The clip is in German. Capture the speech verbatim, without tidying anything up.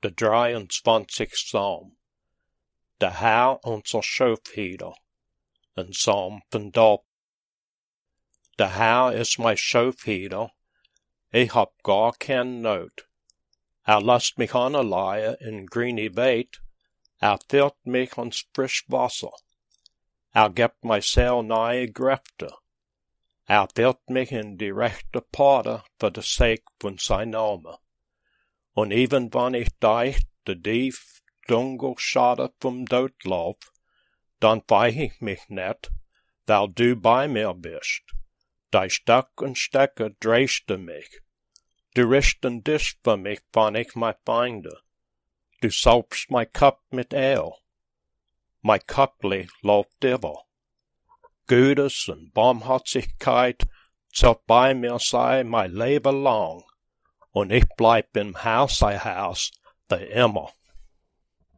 de drieëntwintigste Psalm. De Heer onze Schofheder, een psalm van David. De Heer is mijn Schofheder, ik heb gar geen nood. Er lässt mich aanleien in groene weid, er führt mich ans frisch Wasser. Er gibt mij zeer neue Kräfte. Er führt mich in die rechte Pade für de sake van zijn Name. Und even wann ich durch de dief Dunkelschade vom Dood lauf, dann weich ich mich net, weil du bei mir bist. Dein Stock und Stecke drehste mich. Du richten dich für mich, wann ich mein Feinde. Du salbst mein Cup mit Ale. Mein Cupli läuft über. Gutes und Barmherzigkeit soll bei mir sein mein Leben lang, und ich bleib im Haus ein Haus für immer.